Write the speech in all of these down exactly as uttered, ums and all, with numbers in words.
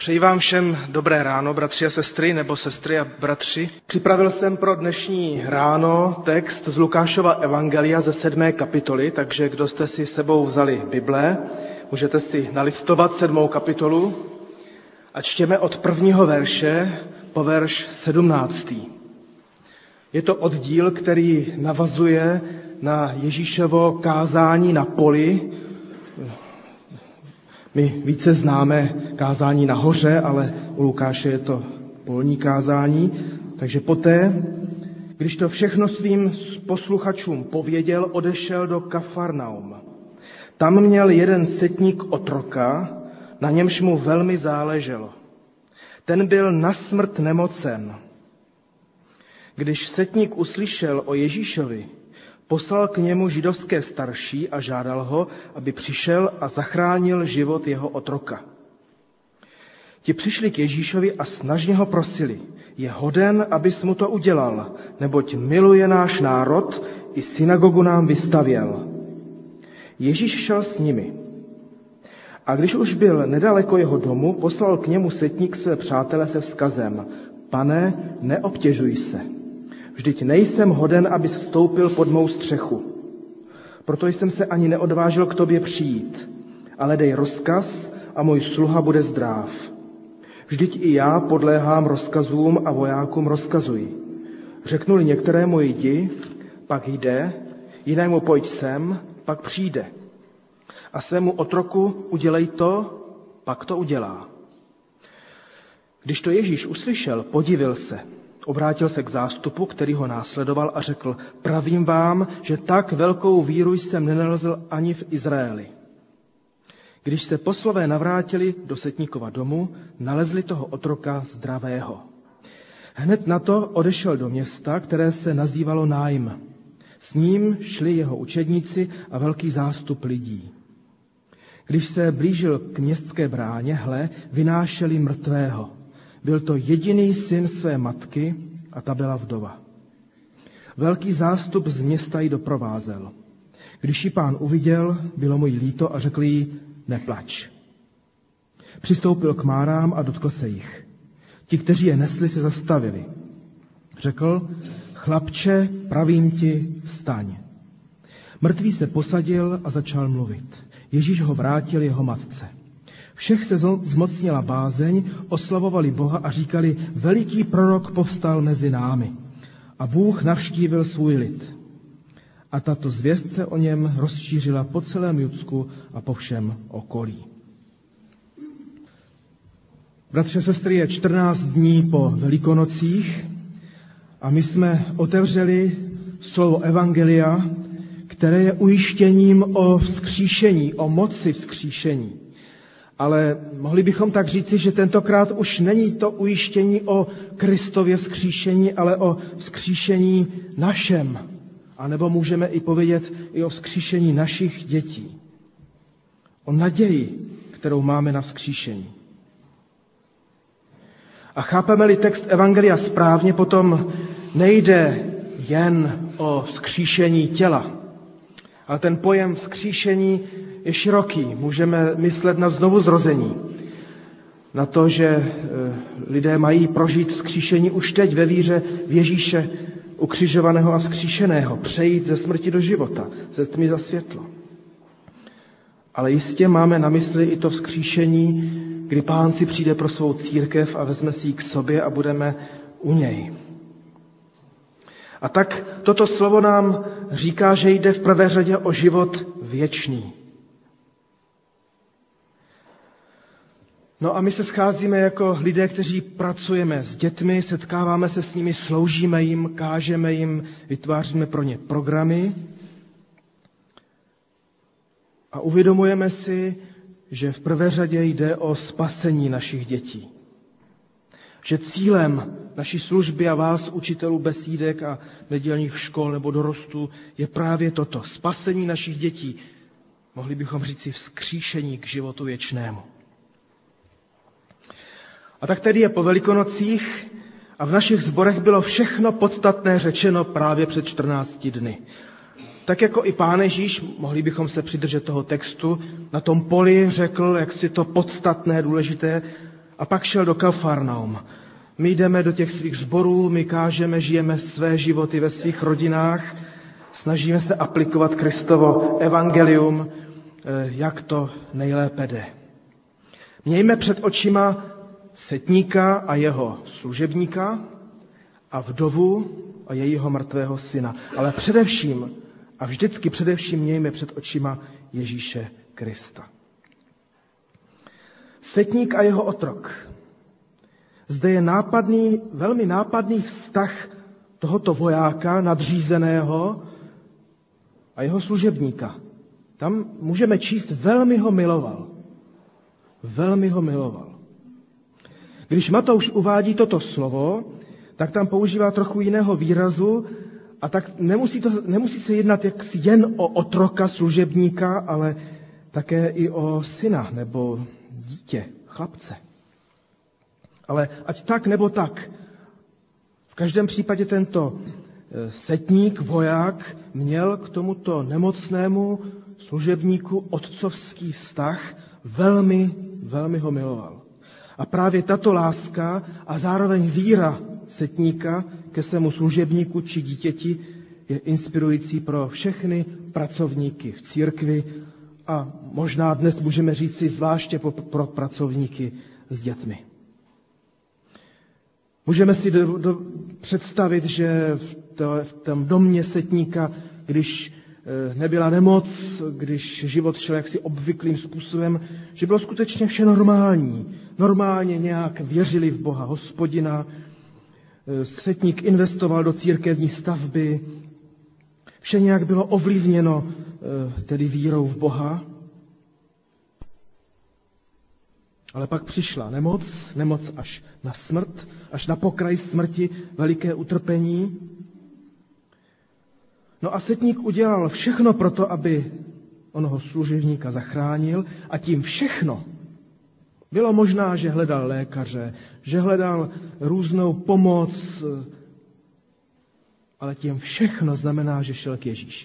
Přeji vám všem dobré ráno, bratři a sestry, nebo sestry a bratři. Připravil jsem pro dnešní ráno text z Lukášova evangelia ze sedmé kapitoly, takže kdo jste si sebou vzali Bible, můžete si nalistovat sedmou kapitolu a čtěme od prvního verše po verš sedmnáctý. Je to oddíl, který navazuje na Ježíšovo kázání na poli. My více známe kázání na hoře, ale u Lukáše je to polní kázání. Takže poté, když to všechno svým posluchačům pověděl, odešel do Kafarnaum. Tam měl jeden setník otroka, na němž mu velmi záleželo. Ten byl na smrt nemocen. Když setník uslyšel o Ježíšovi, poslal k němu židovské starší a žádal ho, aby přišel a zachránil život jeho otroka. Ti přišli k Ježíšovi a snažně ho prosili, je hoden, abys mu to udělal, neboť miluje náš národ, i synagogu nám vystavěl. Ježíš šel s nimi. A když už byl nedaleko jeho domu, poslal k němu setník své přátele se vzkazem, pane, neobtěžuj se. Vždyť nejsem hoden, abys vstoupil pod mou střechu. Proto jsem se ani neodvážil k tobě přijít, ale dej rozkaz a můj sluha bude zdráv. Vždyť i já podléhám rozkazům a vojákům rozkazuji. Řeknu-li některému jdi, pak jde, jinému pojď sem, pak přijde. A svému otroku udělej to, pak to udělá. Když to Ježíš uslyšel, podivil se. Obrátil se k zástupu, který ho následoval a řekl, pravím vám, že tak velkou víru jsem nenalezl ani v Izraeli. Když se poslové navrátili do setníkova domu, nalezli toho otroka zdravého. Hned na to odešel do města, které se nazývalo Nájm. S ním šli jeho učedníci a velký zástup lidí. Když se blížil k městské bráně, hle, vynášeli mrtvého. Byl to jediný syn své matky a ta byla vdova. Velký zástup z města ji doprovázel. Když ji pán uviděl, bylo mu jí líto a řekl jí, neplač. Přistoupil k márám a dotkl se jich. Ti, kteří je nesli, se zastavili. Řekl, chlapče, pravím ti, vstaň. Mrtvý se posadil a začal mluvit. Ježíš ho vrátil jeho matce. Všech se zmocnila bázeň, oslavovali Boha a říkali, veliký prorok povstal mezi námi. A Bůh navštívil svůj lid. A tato zvěst se o něm rozšířila po celém Judsku a po všem okolí. Bratři a sestry, je čtrnáct dní po Velikonocích a my jsme otevřeli slovo evangelia, které je ujištěním o vzkříšení, o moci vzkříšení. Ale mohli bychom tak říci, že tentokrát už není to ujištění o Kristově vzkříšení, ale o vzkříšení našem. A nebo můžeme i povědět i o vzkříšení našich dětí. O naději, kterou máme na vzkříšení. A chápeme-li text evangelia správně, potom nejde jen o vzkříšení těla. Ale ten pojem vzkříšení je široký. Můžeme myslet na znovuzrození. Na to, že lidé mají prožít vzkříšení už teď ve víře v Ježíše ukřižovaného a vzkříšeného. Přejít ze smrti do života, ze tmy za světlo. Ale jistě máme na mysli i to vzkříšení, kdy Pán si přijde pro svou církev a vezme si ji k sobě a budeme u něj. A tak toto slovo nám říká, že jde v prvé řadě o život věčný. No a my se scházíme jako lidé, kteří pracujeme s dětmi, setkáváme se s nimi, sloužíme jim, kážeme jim, vytváříme pro ně programy. A uvědomujeme si, že v prvé řadě jde o spasení našich dětí. Že cílem naší služby a vás, učitelů besídek a nedělních škol nebo dorostu, je právě toto, spasení našich dětí. Mohli bychom říct si vzkříšení k životu věčnému. A tak tedy je po Velikonocích a v našich sborech bylo všechno podstatné řečeno právě před čtrnácti dny. Tak jako i Pán Ježíš, mohli bychom se přidržet toho textu, na tom poli řekl, jak si to podstatné, důležité, A pak šel do Kafarnaum. My jdeme do těch svých sborů, my kážeme, žijeme své životy ve svých rodinách, snažíme se aplikovat Kristovo evangelium, jak to nejlépe jde. Mějme před očima setníka a jeho služebníka a vdovu a jejího mrtvého syna. Ale především a vždycky především mějme před očima Ježíše Krista. Setník a jeho otrok. Zde je nápadný, velmi nápadný vztah tohoto vojáka nadřízeného a jeho služebníka. Tam můžeme číst, velmi ho miloval. Velmi ho miloval. Když Matouš uvádí toto slovo, tak tam používá trochu jiného výrazu a tak nemusí, to, nemusí se jednat jaksi jen o otroka, služebníka, ale také i o syna nebo dítě, chlapce. Ale ať tak nebo tak, v každém případě tento setník, voják, měl k tomuto nemocnému služebníku otcovský vztah, velmi, velmi ho miloval. A právě tato láska a zároveň víra setníka ke svému služebníku či dítěti je inspirující pro všechny pracovníky v církvi a možná dnes můžeme říci zvláště pro pracovníky s dětmi. Můžeme si do, do, představit, že v, to, v tom domě setníka, když e, nebyla nemoc, když život šel jaksi obvyklým způsobem, že bylo skutečně vše normální. Normálně nějak věřili v Boha Hospodina, e, setník investoval do církevní stavby, vše nějak bylo ovlivněno e, tedy vírou v Boha. Ale pak přišla nemoc, nemoc až na smrt, až na pokraj smrti, veliké utrpení. No a setník udělal všechno pro to, aby onoho služebníka zachránil a tím všechno. Bylo možná, že hledal lékaře, že hledal různou pomoc, ale tím všechno znamená, že šel k Ježíši.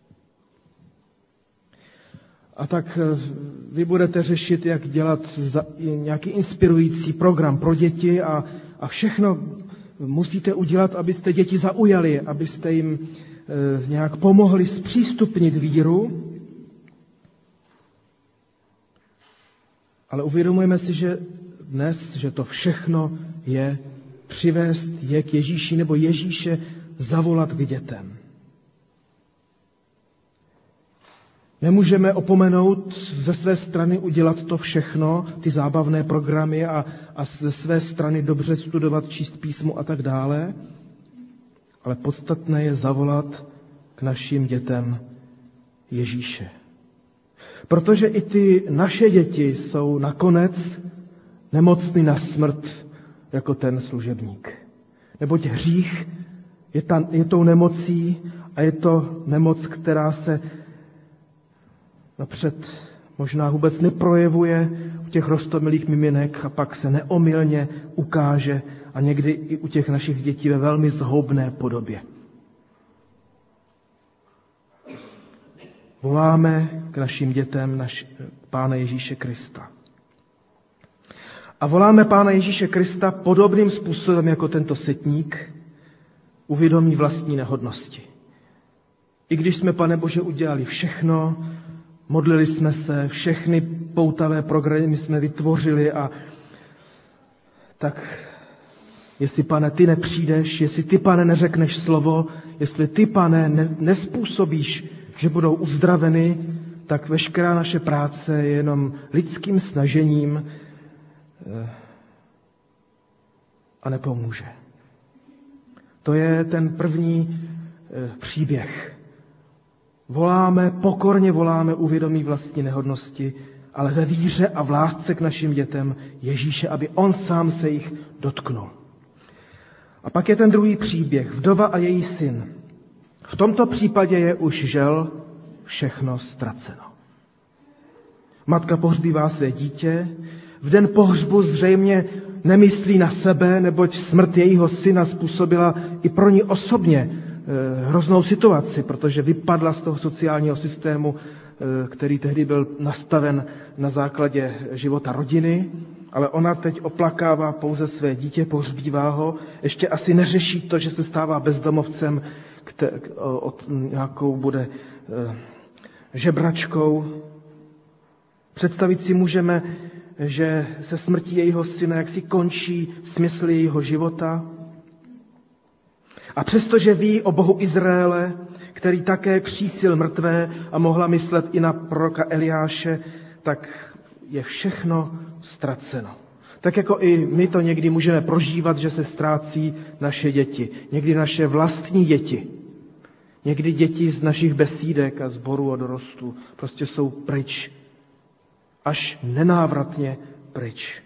A tak vy budete řešit, jak dělat nějaký inspirující program pro děti a, a všechno musíte udělat, abyste děti zaujali, abyste jim e, nějak pomohli zpřístupnit víru. Ale uvědomujeme si, že dnes, že to všechno je přivést je k Ježíši nebo Ježíše zavolat k dětem. Nemůžeme opomenout ze své strany udělat to všechno, ty zábavné programy a, a ze své strany dobře studovat, číst písmo a tak dále, ale podstatné je zavolat k našim dětem Ježíše. Protože i ty naše děti jsou nakonec nemocný na smrt jako ten služebník. Neboť hřích je, ta, je tou nemocí a je to nemoc, která se napřed možná vůbec neprojevuje u těch roztomilých miminek a pak se neomylně ukáže a někdy i u těch našich dětí ve velmi zhoubné podobě. Voláme k našim dětem naš, Pána Ježíše Krista. A voláme Pána Ježíše Krista podobným způsobem jako tento setník uvědomí vlastní nehodnosti. I když jsme, Pane Bože, udělali všechno, modlili jsme se, všechny poutavé programy jsme vytvořili a tak jestli, Pane, ty nepřijdeš, jestli ty, Pane, neřekneš slovo, jestli ty, Pane, ne, nespůsobíš, že budou uzdraveny, tak veškerá naše práce je jenom lidským snažením a nepomůže. To je ten první příběh. Voláme, pokorně voláme uvědomí vlastní nehodnosti, ale ve víře a v lásce k našim dětem Ježíše, aby on sám se jich dotknul. A pak je ten druhý příběh, vdova a její syn. V tomto případě je už žel všechno ztraceno. Matka pohřbívá své dítě, v den pohřbu zřejmě nemyslí na sebe, neboť smrt jejího syna způsobila i pro ní osobně hroznou situaci, protože vypadla z toho sociálního systému, který tehdy byl nastaven na základě života rodiny. ale ona teď oplakává pouze své dítě, pohřbívá ho, ještě asi neřeší to, že se stává bezdomovcem, kte, od nějakou bude eh, žebračkou. Představit si můžeme, že se smrtí jejího syna jaksi končí smysl jejího života. A přestože ví o Bohu Izraele, který také křísil mrtvé a mohla myslet i na proroka Eliáše, tak je všechno ztraceno. Tak jako i my to někdy můžeme prožívat, že se ztrácí naše děti. Někdy naše vlastní děti. Někdy děti z našich besídek a sborů a dorostů prostě jsou pryč. Až nenávratně pryč.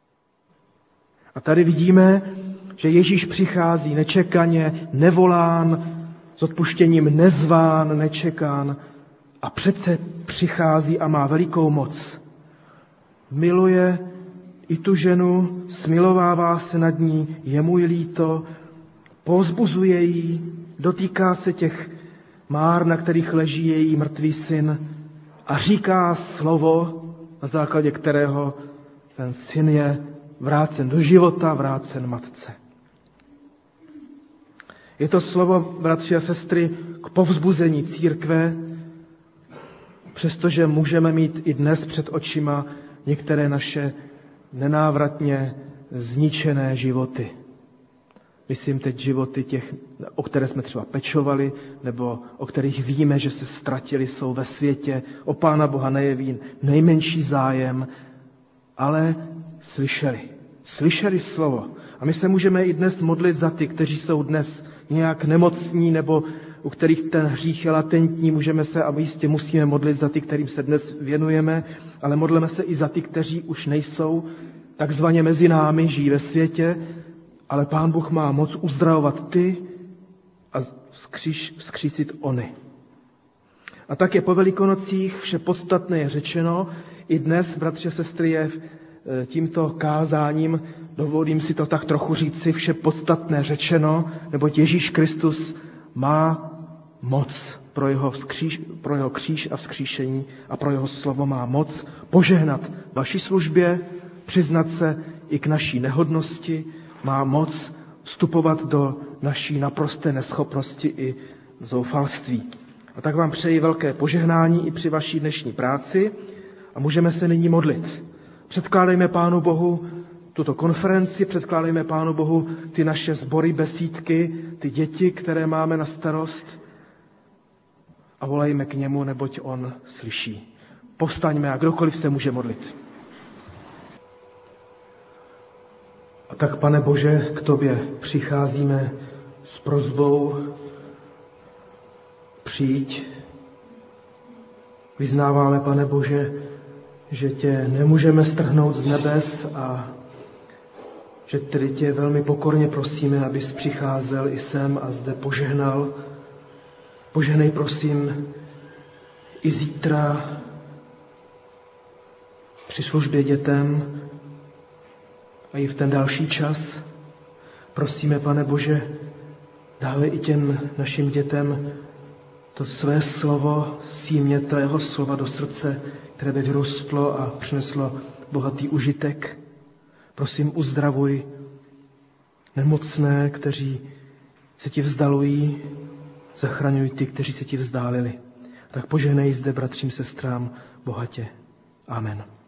A tady vidíme, že Ježíš přichází nečekaně, nevolán, s odpuštěním nezván, nečekán a přece přichází a má velikou moc. Miluje i tu ženu, smilovává se nad ní, je mu líto, povzbuzuje ji, dotýká se těch már, na kterých leží její mrtvý syn a říká slovo, na základě kterého ten syn je vrácen do života, vrácen matce. Je to slovo, bratři a sestry, k povzbuzení církve, přestože můžeme mít i dnes před očima některé naše nenávratně zničené životy. Myslím teď životy těch, o které jsme třeba pečovali, nebo o kterých víme, že se ztratili, jsou ve světě, o Pána Boha nejeví nejmenší zájem, ale slyšeli. Slyšeli slovo. A my se můžeme i dnes modlit za ty, kteří jsou dnes nějak nemocní, nebo u kterých ten hřích je latentní. Můžeme se a jistě musíme modlit za ty, kterým se dnes věnujeme, ale modleme se i za ty, kteří už nejsou takzvaně mezi námi, žijí ve světě, ale Pán Bůh má moc uzdravovat ty a vzkříš, vzkřísit ony. A tak je po Velikonocích vše podstatné je řečeno. I dnes, bratři a sestry, je tímto kázáním, dovolím si to tak trochu říci, vše podstatné řečeno, neboť Ježíš Kristus má moc pro jeho, vzkříš, pro jeho kříž a vzkříšení a pro jeho slovo má moc požehnat vaší službě, přiznat se i k naší nehodnosti, má moc vstupovat do naší naprosté neschopnosti i zoufalství. A tak vám přeji velké požehnání i při vaší dnešní práci a můžeme se nyní modlit. Předkládejme Pánu Bohu tuto konferenci, předkládejme Pánu Bohu ty naše sbory, besídky, ty děti, které máme na starost a volejme k němu, neboť on slyší. Povstaňme a kdokoliv se může modlit. A tak, Pane Bože, k tobě přicházíme s prosbou, přijď. Vyznáváme, Pane Bože, že tě nemůžeme strhnout z nebes a že tedy tě velmi pokorně prosíme, abys přicházel i sem a zde požehnal. Požehnej, prosím, i zítra při službě dětem a i v ten další čas. Prosíme, Pane Bože, dávej i těm našim dětem to své slovo, símě tvého slova do srdce, které by vyrostlo a přineslo bohatý užitek. Prosím, uzdravuj nemocné, kteří se ti vzdalují, zachraňuj ty, kteří se ti vzdálili. Tak požehnej zde bratřím, sestrám bohatě. Amen.